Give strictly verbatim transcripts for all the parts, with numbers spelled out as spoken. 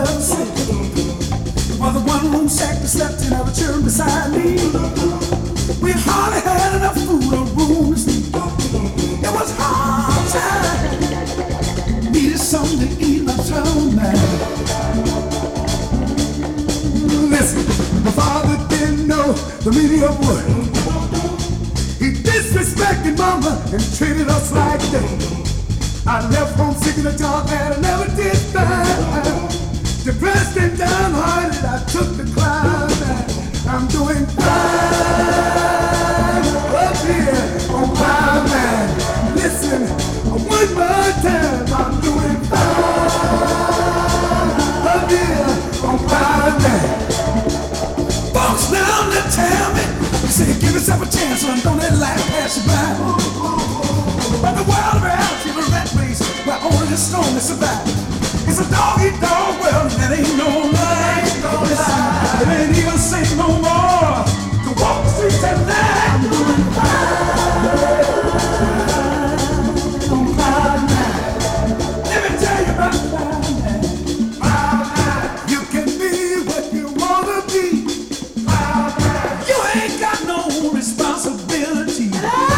the city. There was a one-room shack that slept in our church beside me. We hardly had enough food or room to sleep. It was hard time. Needed something to eat, my town man. Listen, my father didn't know the meaning of wood. He disrespected mama and treated us like that. I left home sick in the dark and I never did find. Depressed and downhearted, I took the climb and I'm doing fine up here on my man. Listen, one more time, I'm doing fine up here on my man. Folks now they tell me, they say give yourself a chance, son, don't let life pass you by. But the wild reality of a rat race where only the strongest survive. It's a dog-eat-dog world and that ain't no lie. It ain't even safe no more to walk the streets at night. I'm doing fine on cloud nine. Let me tell you about cloud nine. Cloud nine. You can be what you wanna be. Cloud nine. You ain't got no responsibility.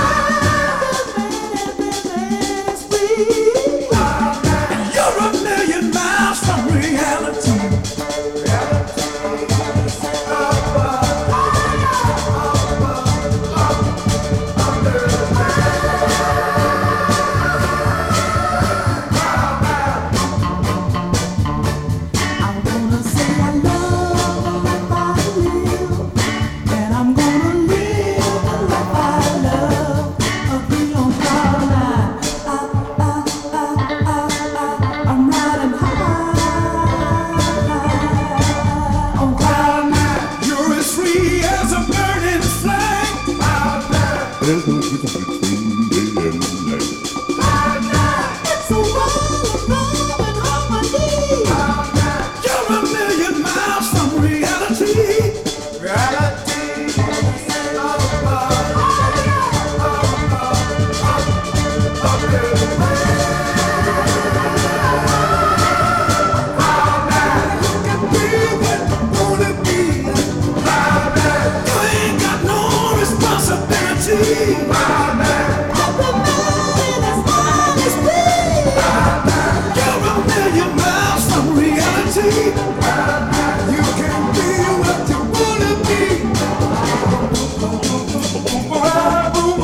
There's no difference between day and night. It's a world of love and harmony. You're a million miles from reality. Reality.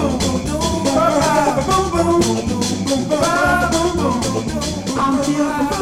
I'm feeling